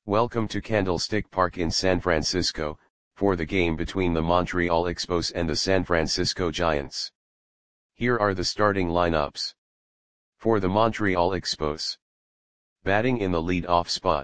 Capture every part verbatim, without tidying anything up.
Welcome to Candlestick Park in San Francisco, for the game between the Montreal Expos and the San Francisco Giants. Here are the starting lineups. For the Montreal Expos. Batting in the lead-off spot.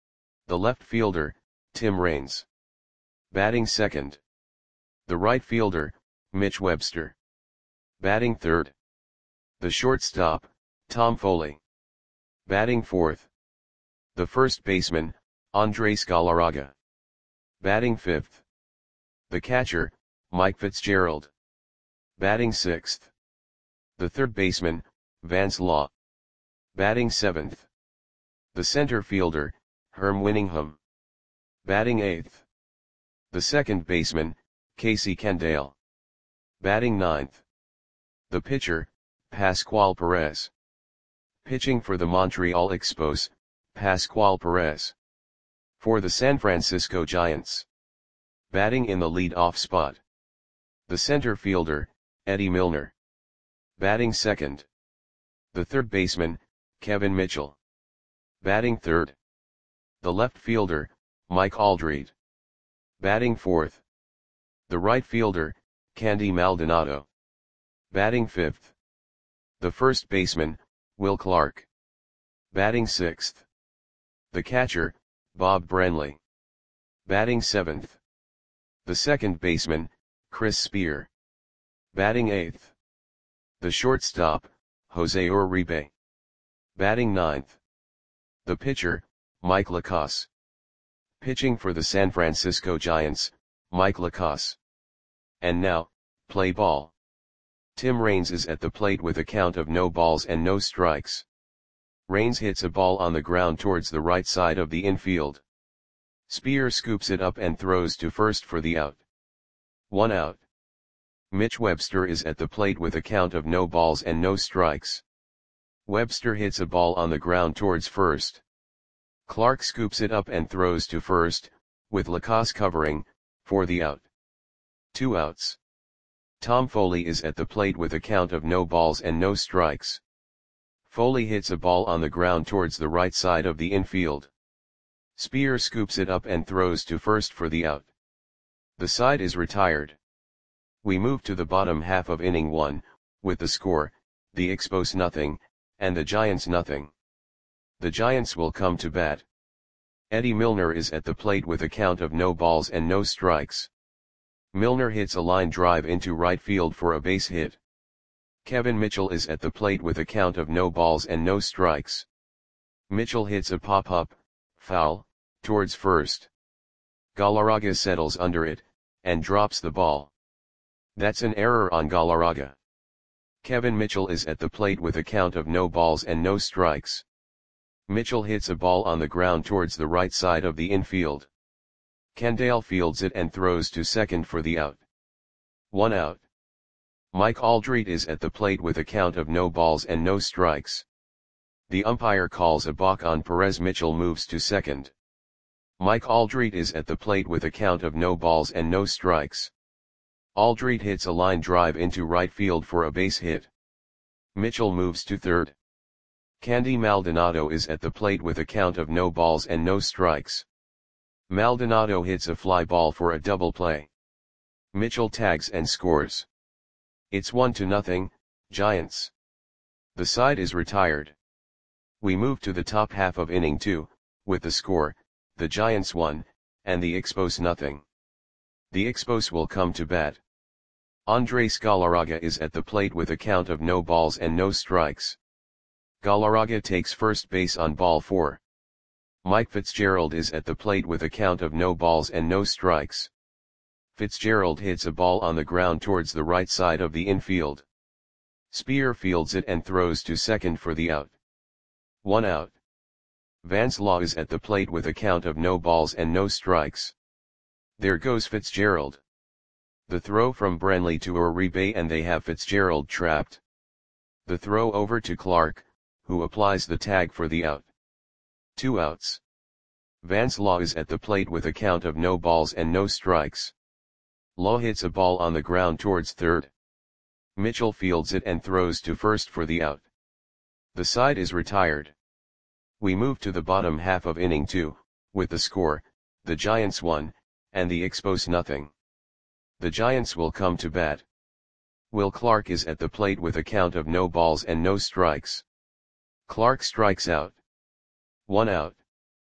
The left fielder, Tim Raines. Batting second. The right fielder, Mitch Webster. Batting third. The shortstop, Tom Foley. Batting fourth. The first baseman, Andres Galarraga. Batting fifth. The catcher, Mike Fitzgerald. Batting sixth. The third baseman, Vance Law. Batting seventh. The center fielder, Herm Winningham. Batting eighth. The second baseman, Casey Candale. Batting ninth. The pitcher, Pascual Perez. Pitching for the Montreal Expos, Pascual Perez. For the San Francisco Giants. Batting in the lead-off spot. The center fielder, Eddie Milner. Batting second. The third baseman, Kevin Mitchell. Batting third. The left fielder, Mike Aldrete. Batting fourth. The right fielder, Candy Maldonado. Batting fifth. The first baseman, Will Clark. Batting sixth. The catcher, Bob Brenly. Batting seventh. The second baseman, Chris Spear. Batting eighth. The shortstop, Jose Uribe. Batting ninth. The pitcher, Mike Lacasse. Pitching for the San Francisco Giants, Mike Lacasse. And now, play ball. Tim Raines is at the plate with a count of no balls and no strikes. Raines hits a ball on the ground towards the right side of the infield. Spear scoops it up and throws to first for the out. One out. Mitch Webster is at the plate with a count of no balls and no strikes. Webster hits a ball on the ground towards first. Clark scoops it up and throws to first, with Lacasse covering, for the out. Two outs. Tom Foley is at the plate with a count of no balls and no strikes. Foley hits a ball on the ground towards the right side of the infield. Spear scoops it up and throws to first for the out. The side is retired. We move to the bottom half of inning one, with the score, the Expos nothing, and the Giants nothing. The Giants will come to bat. Eddie Milner is at the plate with a count of no balls and no strikes. Milner hits a line drive into right field for a base hit. Kevin Mitchell is at the plate with a count of no balls and no strikes. Mitchell hits a pop-up, foul, towards first. Galarraga settles under it, and drops the ball. That's an error on Galarraga. Kevin Mitchell is at the plate with a count of no balls and no strikes. Mitchell hits a ball on the ground towards the right side of the infield. Candale fields it and throws to second for the out. One out. Mike Aldrete is at the plate with a count of no balls and no strikes. The umpire calls a balk on Perez. Mitchell moves to second. Mike Aldrete is at the plate with a count of no balls and no strikes. Aldrete hits a line drive into right field for a base hit. Mitchell moves to third. Candy Maldonado is at the plate with a count of no balls and no strikes. Maldonado hits a fly ball for a double play. Mitchell tags and scores. It's one to nothing, Giants. The side is retired. We move to the top half of inning two, with the score, the Giants one, and the Expos nothing. The Expos will come to bat. Andres Galarraga is at the plate with a count of no balls and no strikes. Galarraga takes first base on ball four. Mike Fitzgerald is at the plate with a count of no balls and no strikes. Fitzgerald hits a ball on the ground towards the right side of the infield. Spear fields it and throws to second for the out. One out. Vance Law is at the plate with a count of no balls and no strikes. There goes Fitzgerald. The throw from Brenly to Uribe and they have Fitzgerald trapped. The throw over to Clark, who applies the tag for the out. Two outs. Vance Law is at the plate with a count of no balls and no strikes. Law hits a ball on the ground towards third. Mitchell fields it and throws to first for the out. The side is retired. We move to the bottom half of inning two, with the score, the Giants won, and the Expos nothing. The Giants will come to bat. Will Clark is at the plate with a count of no balls and no strikes. Clark strikes out. One out.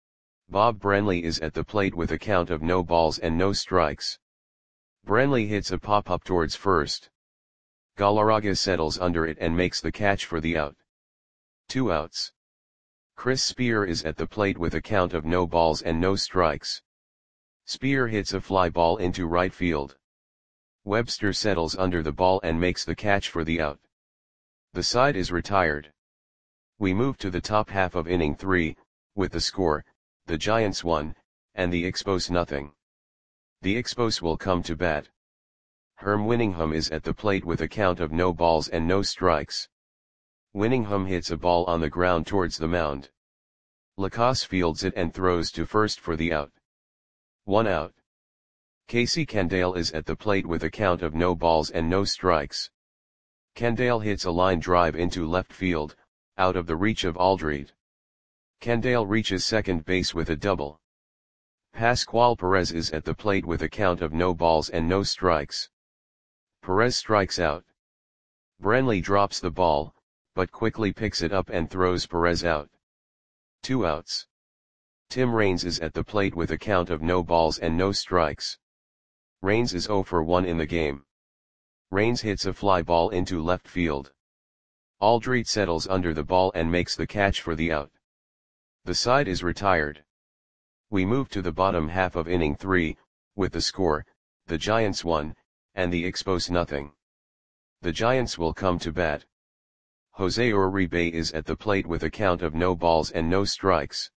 Bob Branley is at the plate with a count of no balls and no strikes. Branley hits a pop-up towards first. Galarraga settles under it and makes the catch for the out. Two outs. Chris Spear is at the plate with a count of no balls and no strikes. Spear hits a fly ball into right field. Webster settles under the ball and makes the catch for the out. The side is retired. We move to the top half of inning three, with the score, the Giants won, and the Expos nothing. The Expos will come to bat. Herm Winningham is at the plate with a count of no balls and no strikes. Winningham hits a ball on the ground towards the mound. Lacasse fields it and throws to first for the out. One out. Casey Candale is at the plate with a count of no balls and no strikes. Candale hits a line drive into left field, out of the reach of Aldred. Candale reaches second base with a double. Pascual Perez is at the plate with a count of no balls and no strikes. Perez strikes out. Branley drops the ball, but quickly picks it up and throws Perez out. Two outs. Tim Raines is at the plate with a count of no balls and no strikes. Raines is oh for one in the game. Raines hits a fly ball into left field. Aldred settles under the ball and makes the catch for the out. The side is retired. We move to the bottom half of inning three, with the score, the Giants won, and the Expos nothing. The Giants will come to bat. Jose Uribe is at the plate with a count of no balls and no strikes.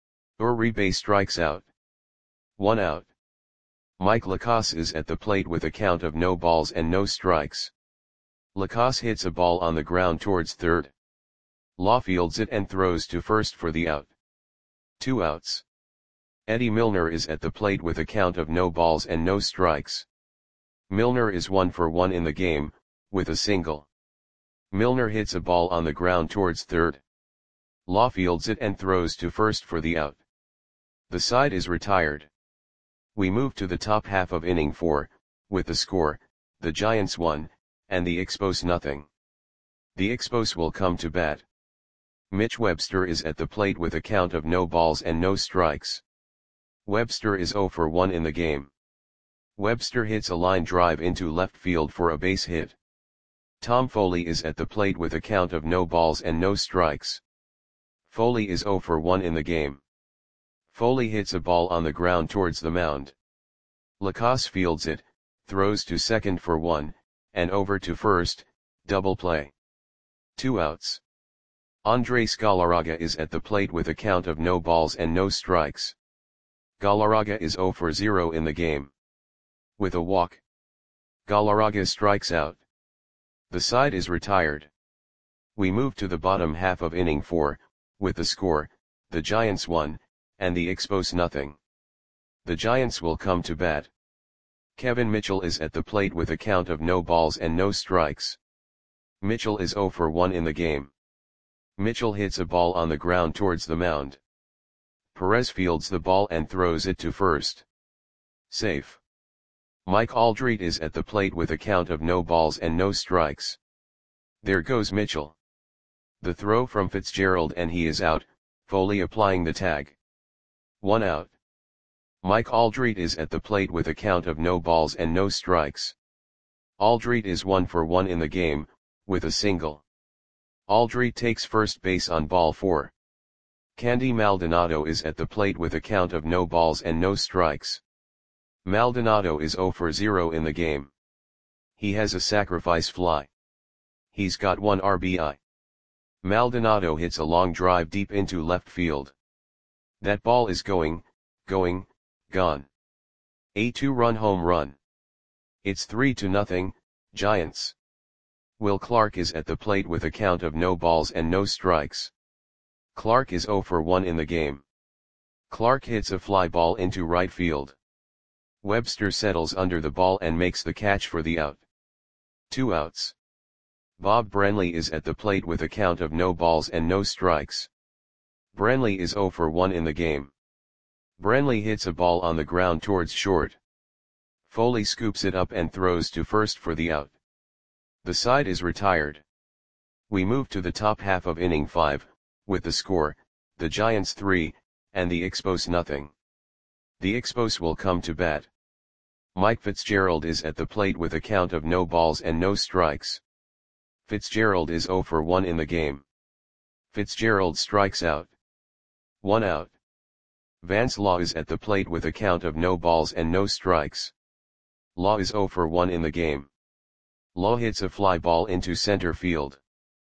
Uribe strikes out. One out. Mike Lacasse is at the plate with a count of no balls and no strikes. Lacasse hits a ball on the ground towards third. Law fields it and throws to first for the out. Two outs. Eddie Milner is at the plate with a count of no balls and no strikes. Milner is one for one in the game, with a single. Milner hits a ball on the ground towards third. Law fields it and throws to first for the out. The side is retired. We move to the top half of inning four, with the score, the Giants won, and the Expos nothing. The Expos will come to bat. Mitch Webster is at the plate with a count of no balls and no strikes. Webster is oh for one in the game. Webster hits a line drive into left field for a base hit. Tom Foley is at the plate with a count of no balls and no strikes. Foley is oh for one in the game. Foley hits a ball on the ground towards the mound. Lacasse fields it, throws to second for one, and over to first, double play. Two outs. Andres Galarraga is at the plate with a count of no balls and no strikes. Galarraga is oh for zero in the game. With a walk. Galarraga strikes out. The side is retired. We move to the bottom half of inning four, with the score, the Giants won, and the Expos nothing. The Giants will come to bat. Kevin Mitchell is at the plate with a count of no balls and no strikes. Mitchell is oh for one in the game. Mitchell hits a ball on the ground towards the mound. Perez fields the ball and throws it to first. Safe. Mike Aldred is at the plate with a count of no balls and no strikes. There goes Mitchell. The throw from Fitzgerald and he is out, Foley applying the tag. One out. Mike Aldred is at the plate with a count of no balls and no strikes. Aldred is one for one in the game, with a single. Aldred takes first base on ball four. Candy Maldonado is at the plate with a count of no balls and no strikes. Maldonado is oh for zero in the game. He has a sacrifice fly. He's got one R B I. Maldonado hits a long drive deep into left field. That ball is going, going, gone. A two-run home run. It's three to nothing, Giants. Will Clark is at the plate with a count of no balls and no strikes. Clark is oh for one in the game. Clark hits a fly ball into right field. Webster settles under the ball and makes the catch for the out. Two outs. Bob Branley is at the plate with a count of no balls and no strikes. Branley is oh for one in the game. Branley hits a ball on the ground towards short. Foley scoops it up and throws to first for the out. The side is retired. We move to the top half of inning five, with the score, the Giants three, and the Expos nothing. The Expos will come to bat. Mike Fitzgerald is at the plate with a count of no balls and no strikes. Fitzgerald is oh for one in the game. Fitzgerald strikes out. One out. Vance Law is at the plate with a count of no balls and no strikes. Law is oh for one in the game. Law hits a fly ball into center field.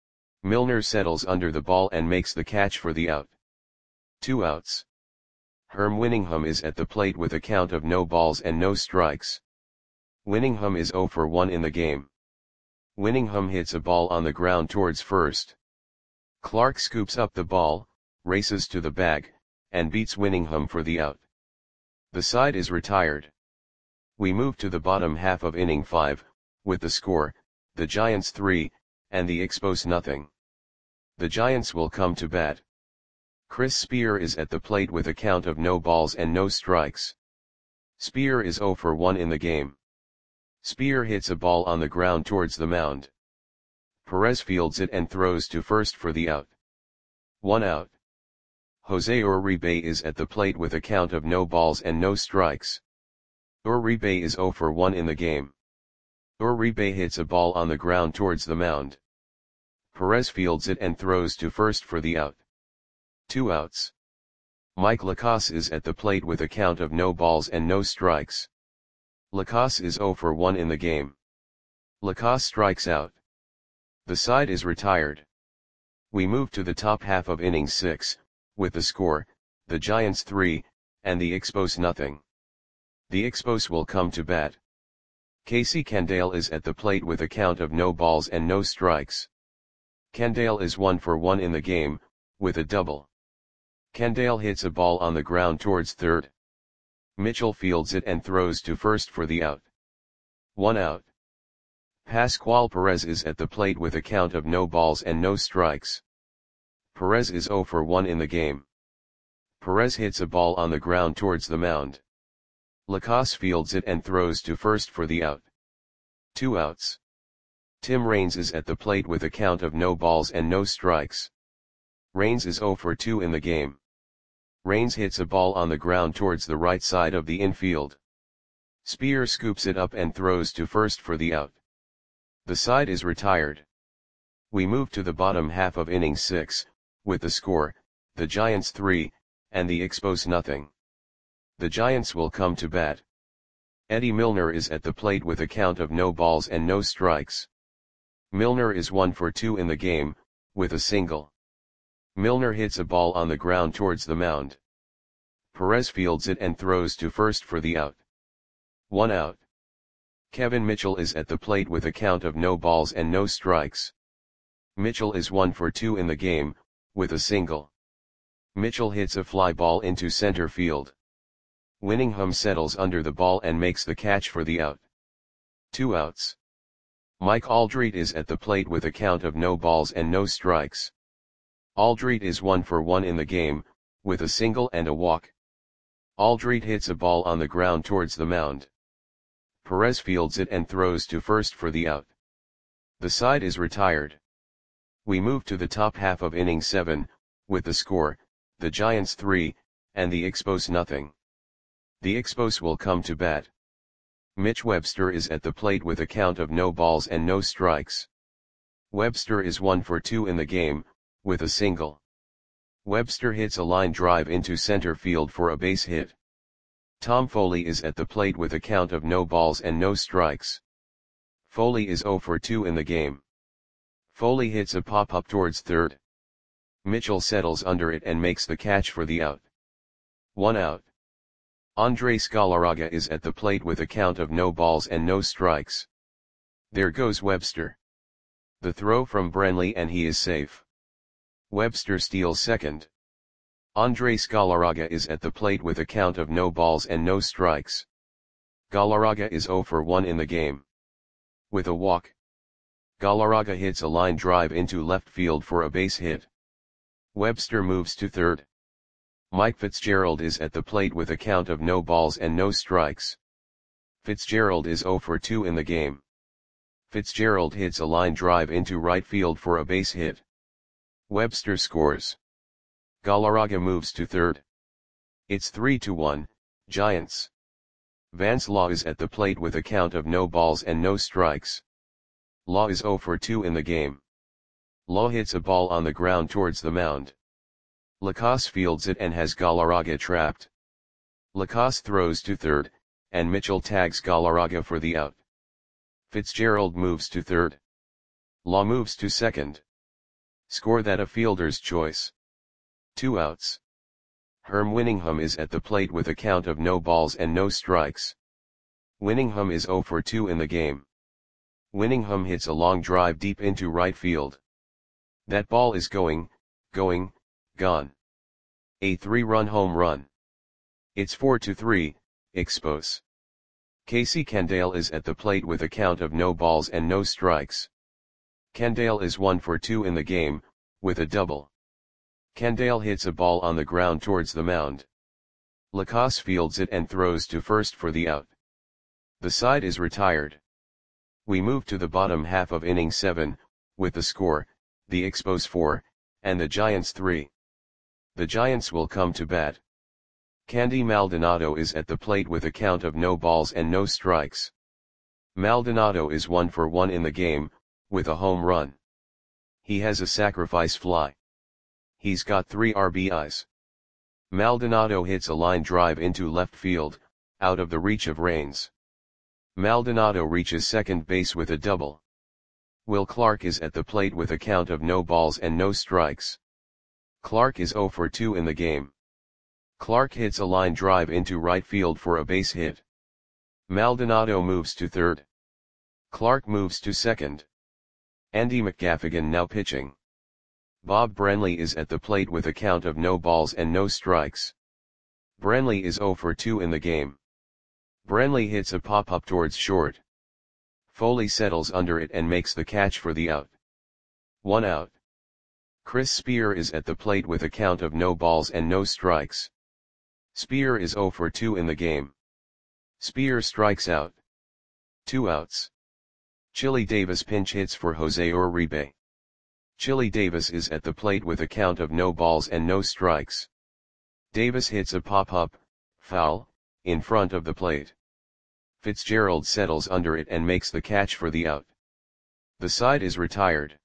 Milner settles under the ball and makes the catch for the out. Two outs. Herm Winningham is at the plate with a count of no balls and no strikes. Winningham is oh for one in the game. Winningham hits a ball on the ground towards first. Clark scoops up the ball, races to the bag, and beats Winningham for the out. The side is retired. We move to the bottom half of inning five, with the score, the Giants three, and the Expos nothing. The Giants will come to bat. Chris Spear is at the plate with a count of no balls and no strikes. Spear is oh for one in the game. Spear hits a ball on the ground towards the mound. Perez fields it and throws to first for the out. One out. Jose Uribe is at the plate with a count of no balls and no strikes. Uribe is oh for one in the game. Uribe hits a ball on the ground towards the mound. Perez fields it and throws to first for the out. Two outs. Mike Lacasse is at the plate with a count of no balls and no strikes. Lacasse is oh for one in the game. Lacasse strikes out. The side is retired. We move to the top half of inning six, with the score, the Giants three, and the Expos nothing. The Expos will come to bat. Casey Candale is at the plate with a count of no balls and no strikes. Candale is one for one in the game, with a double. Candale hits a ball on the ground towards third. Mitchell fields it and throws to first for the out. One out. Pascual Perez is at the plate with a count of no balls and no strikes. Perez is oh for one in the game. Perez hits a ball on the ground towards the mound. Lacasse fields it and throws to first for the out. Two outs. Tim Raines is at the plate with a count of no balls and no strikes. Raines is oh for two in the game. Raines hits a ball on the ground towards the right side of the infield. Spear scoops it up and throws to first for the out. The side is retired. We move to the bottom half of inning six, with the score, the Giants three, and the Expos nothing. The Giants will come to bat. Eddie Milner is at the plate with a count of no balls and no strikes. Milner is one for two in the game, with a single. Milner hits a ball on the ground towards the mound. Perez fields it and throws to first for the out. One out. Kevin Mitchell is at the plate with a count of no balls and no strikes. Mitchell is one for two in the game, with a single. Mitchell hits a fly ball into center field. Winningham settles under the ball and makes the catch for the out. Two outs. Mike Aldrete is at the plate with a count of no balls and no strikes. Aldrete is one for one in the game, with a single and a walk. Aldrete hits a ball on the ground towards the mound. Perez fields it and throws to first for the out. The side is retired. We move to the top half of inning seven, with the score, the Giants three, and the Expos nothing. The Expos will come to bat. Mitch Webster is at the plate with a count of no balls and no strikes. Webster is one for two in the game, with a single. Webster hits a line drive into center field for a base hit. Tom Foley is at the plate with a count of no balls and no strikes. Foley is oh for two in the game. Foley hits a pop-up towards third. Mitchell settles under it and makes the catch for the out. One out. Andres Galarraga is at the plate with a count of no balls and no strikes. There goes Webster. The throw from Branley and he is safe. Webster steals second. Andres Galarraga is at the plate with a count of no balls and no strikes. Galarraga is oh for one in the game. With a walk. Galarraga hits a line drive into left field for a base hit. Webster moves to third. Mike Fitzgerald is at the plate with a count of no balls and no strikes. Fitzgerald is zero for two in the game. Fitzgerald hits a line drive into right field for a base hit. Webster scores. Galarraga moves to third. It's three to one, Giants. Vance Law is at the plate with a count of no balls and no strikes. Law is zero for two in the game. Law hits a ball on the ground towards the mound. Lacasse fields it and has Galarraga trapped. Lacasse throws to third, and Mitchell tags Galarraga for the out. Fitzgerald moves to third. Law moves to second. Score that a fielder's choice. Two outs. Herm Winningham is at the plate with a count of no balls and no strikes. Winningham is zero for two in the game. Winningham hits a long drive deep into right field. That ball is going, going, gone. A three-run home run. It's four to three, Expos. Casey Candale is at the plate with a count of no balls and no strikes. Candale is one for two in the game, with a double. Candale hits a ball on the ground towards the mound. Lacasse fields it and throws to first for the out. The side is retired. We move to the bottom half of inning seven, with the score, the Expos four, and the Giants three. The Giants will come to bat. Candy Maldonado is at the plate with a count of no balls and no strikes. Maldonado is one for one in the game, with a home run. He has a sacrifice fly. He's got three R B Is. Maldonado hits a line drive into left field, out of the reach of Raines. Maldonado reaches second base with a double. Will Clark is at the plate with a count of no balls and no strikes. Clark is zero for two in the game. Clark hits a line drive into right field for a base hit. Maldonado moves to third. Clark moves to second. Andy McGaffigan now pitching. Bob Brenly is at the plate with a count of no balls and no strikes. Brenly is zero for two in the game. Brenly hits a pop-up towards short. Foley settles under it and makes the catch for the out. One out. Chris Spear is at the plate with a count of no balls and no strikes. Spear is zero for two in the game. Spear strikes out. Two outs. Chili Davis pinch hits for Jose Uribe. Chili Davis is at the plate with a count of no balls and no strikes. Davis hits a pop-up, foul, in front of the plate. Fitzgerald settles under it and makes the catch for the out. The side is retired.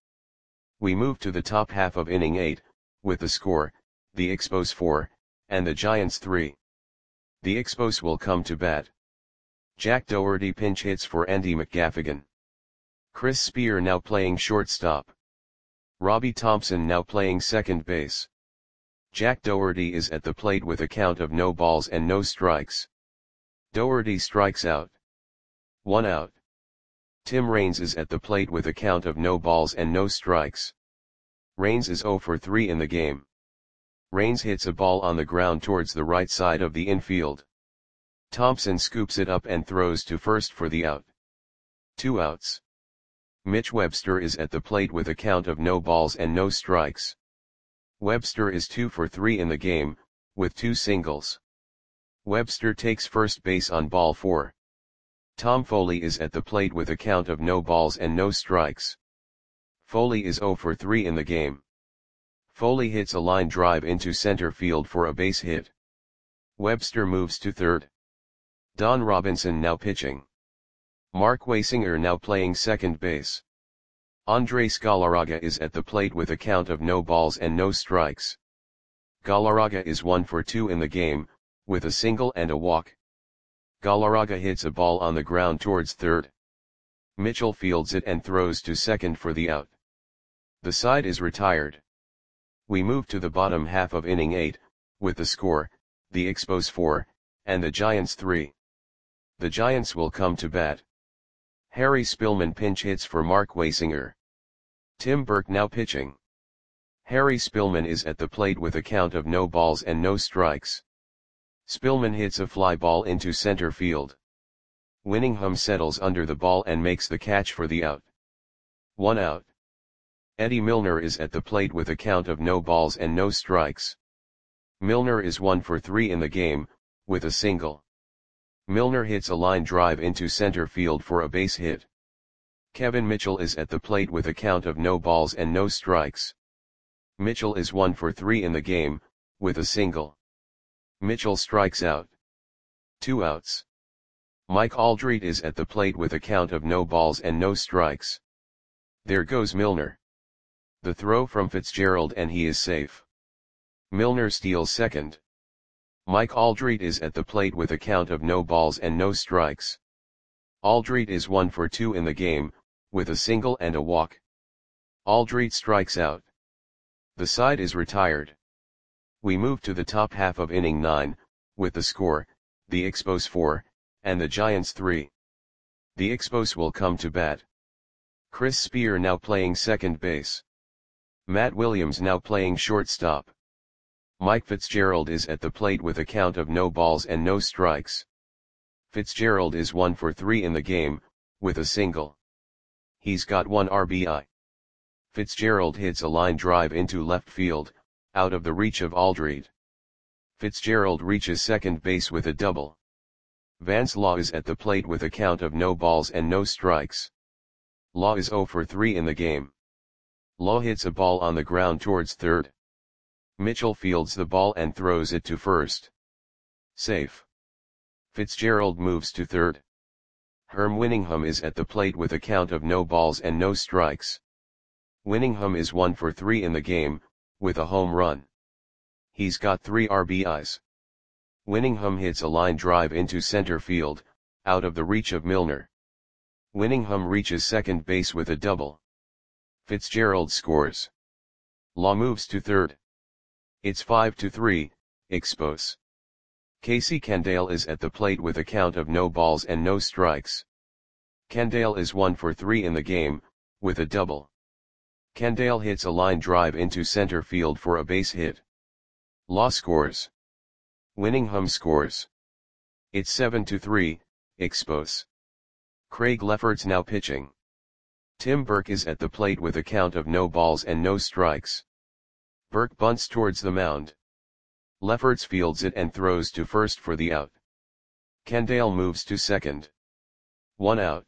We move to the top half of inning eight, with the score, the Expos four, and the Giants three. The Expos will come to bat. Jack Dougherty pinch hits for Andy McGaffigan. Chris Spear now playing shortstop. Robbie Thompson now playing second base. Jack Dougherty is at the plate with a count of no balls and no strikes. Dougherty strikes out. One out. Tim Raines is at the plate with a count of no balls and no strikes. Raines is zero for three in the game. Raines hits a ball on the ground towards the right side of the infield. Thompson scoops it up and throws to first for the out. Two outs. Mitch Webster is at the plate with a count of no balls and no strikes. Webster is two for three in the game, with two singles. Webster takes first base on ball four. Tom Foley is at the plate with a count of no balls and no strikes. Foley is zero for three in the game. Foley hits a line drive into center field for a base hit. Webster moves to third. Don Robinson now pitching. Mark Waysinger now playing second base. Andres Galarraga is at the plate with a count of no balls and no strikes. Galarraga is one for two in the game, with a single and a walk. Galarraga hits a ball on the ground towards third. Mitchell fields it and throws to second for the out. The side is retired. We move to the bottom half of inning eight, with the score, the Expos four, and the Giants three. The Giants will come to bat. Harry Spillman pinch hits for Mark Waysinger. Tim Burke now pitching. Harry Spillman is at the plate with a count of no balls and no strikes. Spillman hits a fly ball into center field. Winningham settles under the ball and makes the catch for the out. One out. Eddie Milner is at the plate with a count of no balls and no strikes. Milner is one for three in the game, with a single. Milner hits a line drive into center field for a base hit. Kevin Mitchell is at the plate with a count of no balls and no strikes. Mitchell is one for three in the game, with a single. Mitchell strikes out. Two outs. Mike Aldrete is at the plate with a count of no balls and no strikes. There goes Milner. The throw from Fitzgerald and he is safe. Milner steals second. Mike Aldrete is at the plate with a count of no balls and no strikes. Aldrete is one for two in the game, with a single and a walk. Aldrete strikes out. The side is retired. We move to the top half of inning nine, with the score, the Expos four, and the Giants three. The Expos will come to bat. Chris Spear now playing second base. Matt Williams now playing shortstop. Mike Fitzgerald is at the plate with a count of no balls and no strikes. Fitzgerald is one for three in the game, with a single. He's got one R B I. Fitzgerald hits a line drive into left field, out of the reach of Aldrete. Fitzgerald reaches second base with a double. Vance Law is at the plate with a count of no balls and no strikes. Law is zero for three in the game. Law hits a ball on the ground towards third. Mitchell fields the ball and throws it to first. Safe. Fitzgerald moves to third. Herm Winningham is at the plate with a count of no balls and no strikes. Winningham is one for three in the game, with a home run. He's got three R B Is. Winningham hits a line drive into center field, out of the reach of Milner. Winningham reaches second base with a double. Fitzgerald scores. Law moves to third. It's five to three, Expos. Casey Candale is at the plate with a count of no balls and no strikes. Candale is one for three in the game, with a double. Candale hits a line drive into center field for a base hit. Law scores. Winningham scores. It's seven to three, Expos. Craig Lefferts now pitching. Tim Burke is at the plate with a count of no balls and no strikes. Burke bunts towards the mound. Lefferts fields it and throws to first for the out. Candale moves to second. One out.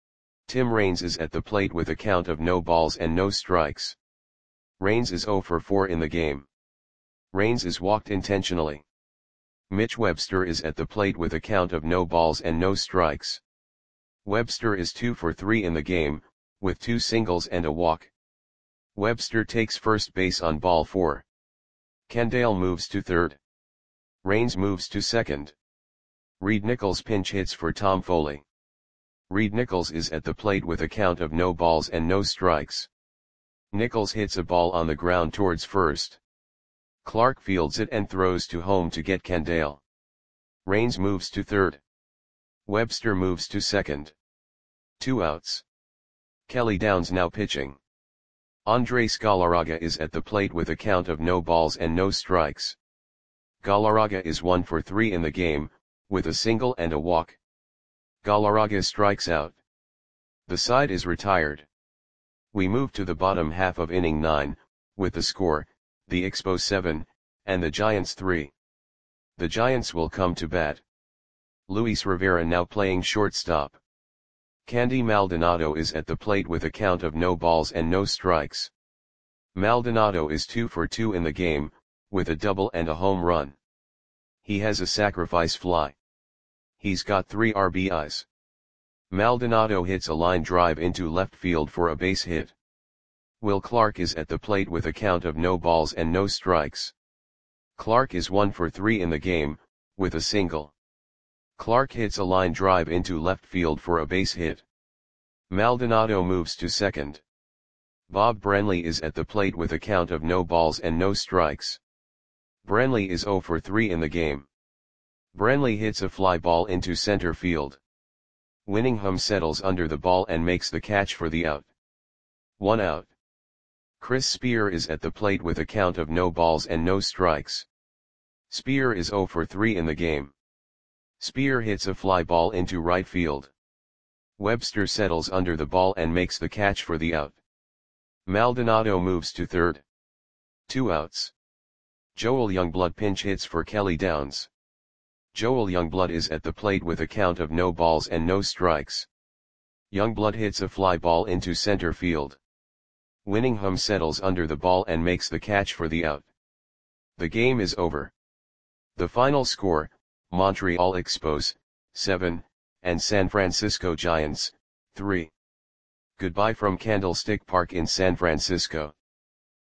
Tim Raines is at the plate with a count of no balls and no strikes. Raines is zero for four in the game. Raines is walked intentionally. Mitch Webster is at the plate with a count of no balls and no strikes. Webster is two for three in the game, with two singles and a walk. Webster takes first base on ball four. Candale moves to third. Raines moves to second. Reed Nichols pinch hits for Tom Foley. Reed Nichols is at the plate with a count of no balls and no strikes. Nichols hits a ball on the ground towards first. Clark fields it and throws to home to get Candale. Raines moves to third. Webster moves to second. Two outs. Kelly Downs now pitching. Andres Galarraga is at the plate with a count of no balls and no strikes. Galarraga is one for three in the game, with a single and a walk. Galarraga strikes out. The side is retired. We move to the bottom half of inning nine, with the score, the Expos seven, and the Giants three. The Giants will come to bat. Luis Rivera now playing shortstop. Candy Maldonado is at the plate with a count of no balls and no strikes. Maldonado is two for two in the game, with a double and a home run. He has a sacrifice fly. He's got three R B Is. Maldonado hits a line drive into left field for a base hit. Will Clark is at the plate with a count of no balls and no strikes. Clark is one for three in the game, with a single. Clark hits a line drive into left field for a base hit. Maldonado moves to second. Bob Brenly is at the plate with a count of no balls and no strikes. Brenly is zero for three in the game. Brenly hits a fly ball into center field. Winningham settles under the ball and makes the catch for the out. One out. Chris Spear is at the plate with a count of no balls and no strikes. Spear is zero for three in the game. Spear hits a fly ball into right field. Webster settles under the ball and makes the catch for the out. Maldonado moves to third. Two outs. Joel Youngblood pinch hits for Kelly Downs. Joel Youngblood is at the plate with a count of no balls and no strikes. Youngblood hits a fly ball into center field. Winningham settles under the ball and makes the catch for the out. The game is over. The final score, Montreal Expos, seven, and San Francisco Giants, three. Goodbye from Candlestick Park in San Francisco.